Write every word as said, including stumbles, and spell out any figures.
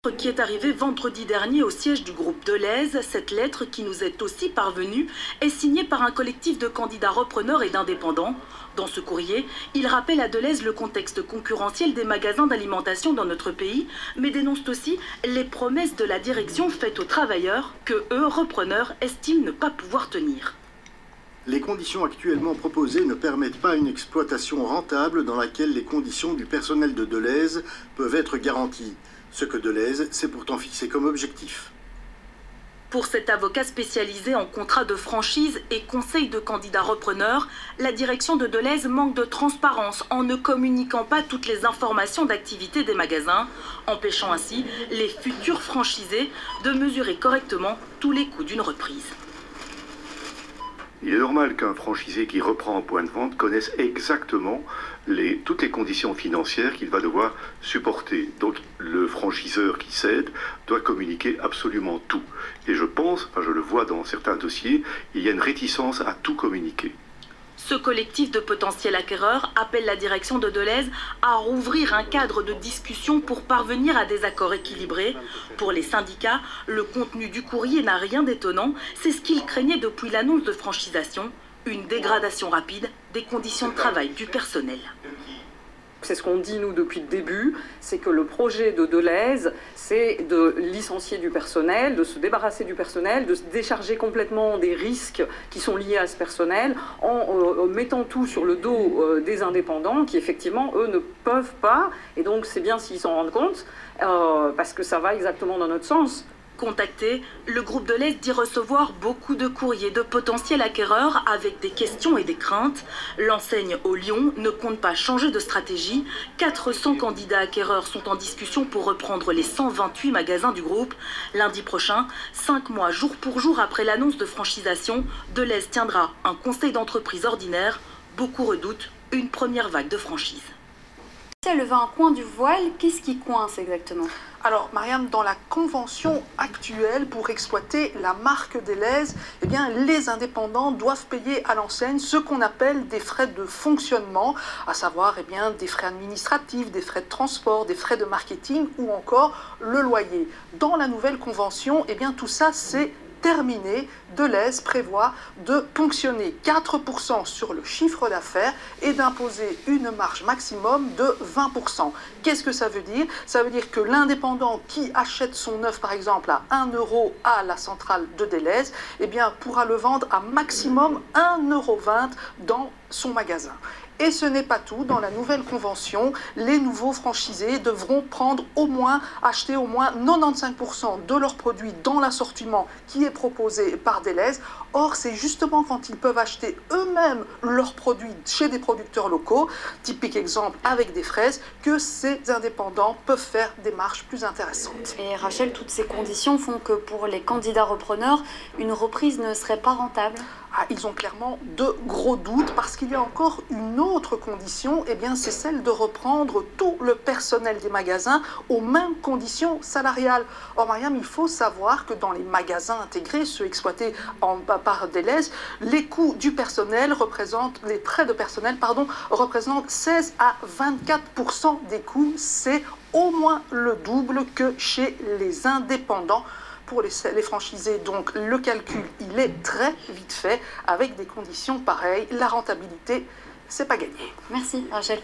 Qui est arrivée vendredi dernier au siège du groupe Deleuze. Cette lettre, qui nous est aussi parvenue, est signée par un collectif de candidats repreneurs et d'indépendants. Dans ce courrier, il rappelle à Deleuze le contexte concurrentiel des magasins d'alimentation dans notre pays, mais dénonce aussi les promesses de la direction faites aux travailleurs que eux, repreneurs, estiment ne pas pouvoir tenir. Les conditions actuellement proposées ne permettent pas une exploitation rentable dans laquelle les conditions du personnel de Deleuze peuvent être garanties. Ce que Deleuze s'est pourtant fixé comme objectif. Pour cet avocat spécialisé en contrat de franchise et conseil de candidats repreneurs, la direction de Deleuze manque de transparence en ne communiquant pas toutes les informations d'activité des magasins, empêchant ainsi les futurs franchisés de mesurer correctement tous les coûts d'une reprise. Il est normal qu'un franchisé qui reprend un point de vente connaisse exactement les, toutes les conditions financières qu'il va devoir supporter. Donc le franchiseur qui cède doit communiquer absolument tout. Et je pense, enfin je le vois dans certains dossiers, il y a une réticence à tout communiquer. Ce collectif de potentiels acquéreurs appelle la direction de Deleuze à rouvrir un cadre de discussion pour parvenir à des accords équilibrés. Pour les syndicats, le contenu du courrier n'a rien d'étonnant. C'est ce qu'ils craignaient depuis l'annonce de franchisation, une dégradation rapide des conditions de travail du personnel. C'est ce qu'on dit, nous, depuis le début, c'est que le projet de Deleuze, c'est de licencier du personnel, de se débarrasser du personnel, de se décharger complètement des risques qui sont liés à ce personnel, en euh, mettant tout sur le dos euh, des indépendants, qui, effectivement, eux, ne peuvent pas, et donc c'est bien s'ils s'en rendent compte, euh, parce que ça va exactement dans notre sens. Contacté, le groupe Deleuze dit recevoir beaucoup de courriers de potentiels acquéreurs avec des questions et des craintes. L'enseigne au Lyon ne compte pas changer de stratégie. quatre cents candidats acquéreurs sont en discussion pour reprendre les cent vingt-huit magasins du groupe. Lundi prochain, cinq mois jour pour jour après l'annonce de franchisation, Deleuze tiendra un conseil d'entreprise ordinaire. Beaucoup redoutent une première vague de franchise. Si elle levait un coin du voile, qu'est-ce qui coince exactement ? Alors, Marianne, dans la convention actuelle pour exploiter la marque Deleuze, eh bien, les indépendants doivent payer à l'enseigne ce qu'on appelle des frais de fonctionnement, à savoir eh bien, des frais administratifs, des frais de transport, des frais de marketing ou encore le loyer. Dans la nouvelle convention, eh bien, tout ça, c'est terminé. Deleuze prévoit de ponctionner quatre pour cent sur le chiffre d'affaires et d'imposer une marge maximum de vingt pour cent. Qu'est-ce que ça veut dire? Ça veut dire que l'indépendant qui achète son œuf par exemple à un euro à la centrale de Deleuze, eh bien, pourra le vendre à maximum un euro vingt dans son magasin. Et ce n'est pas tout. Dans la nouvelle convention, les nouveaux franchisés devront prendre au moins, acheter au moins quatre-vingt-quinze pour cent de leurs produits dans l'assortiment qui est proposé par Deleuze. Or, c'est justement quand ils peuvent acheter eux-mêmes leurs produits chez des producteurs locaux, typique exemple avec des fraises, que ces indépendants peuvent faire des marges plus intéressantes. Et Rachel, toutes ces conditions font que pour les candidats repreneurs, une reprise ne serait pas rentable ? Ah, ils ont clairement de gros doutes parce qu'il y a encore une autre condition, eh bien, c'est celle de reprendre tout le personnel des magasins aux mêmes conditions salariales. Or, Mariam, il faut savoir que dans les magasins intégrés, ceux exploités en, par Deleuze, les coûts du personnel représentent, les frais de personnel, pardon, représentent seize à vingt-quatre pour cent des coûts. C'est au moins le double que chez les indépendants. Pour les, les franchisés, donc, le calcul, il est très vite fait. Avec des conditions pareilles, la rentabilité, c'est pas gagné. Merci, Rachel.